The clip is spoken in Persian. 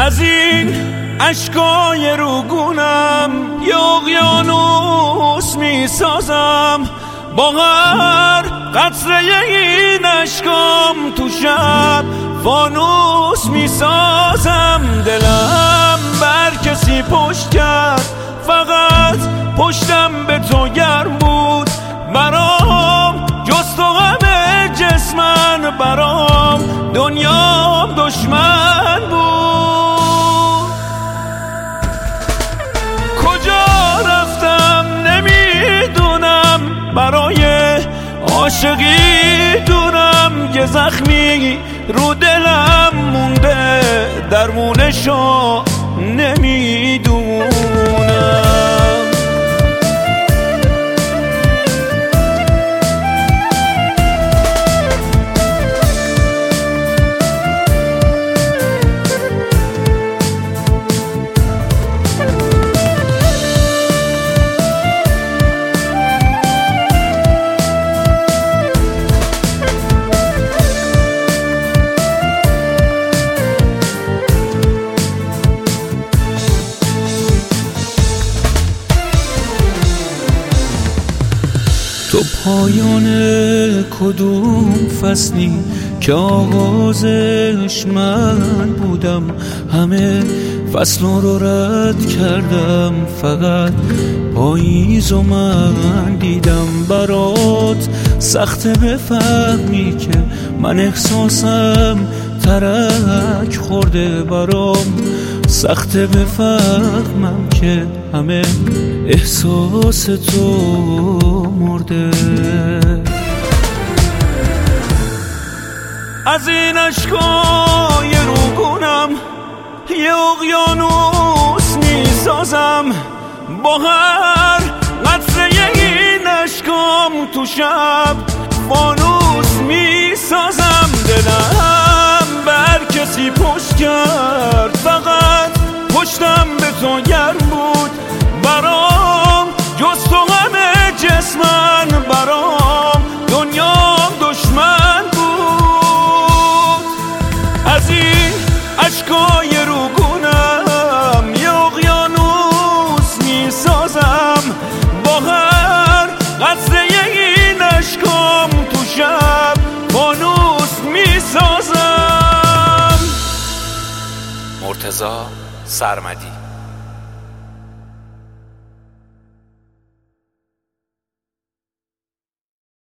از این اشکای روگونم یه اقیانوس میسازم، با هر قطره این اشکام تو شب فانوس میسازم. دلم بر کسی پشت کرد، فقط پشتم به تو گرم بود. برام جز تو همه جسمن، برام دنیام دشمن بود. کجا رفتم نمیدونم، برای عاشقی دونم یه زخمی رو دلم مونده، درمونشو نمیدونم. تو پایان کدوم فصلی که آغازش من بودم؟ همه فصل رو رد کردم، فقط پاییزو من دیدم. برات سخته بفهمی که من احساسم ترک خورده، برام سخته بفهمم که همه احساس تو مرده. از این اشکای روگونم یه اقیانوس میسازم، با هر قطره این اشکام تو شب فانوس میسازم. دلم بر کسی پشت کرد، فقط پشتم به تو گرم بود. برام جز تو همه جسمن، برام دنیام دشمن بود. از این اشکای روگونم یه اقیانوس میسازم، با هر قطره این اشکام تو شب فانوس میسازم. مرتضی سرمدی.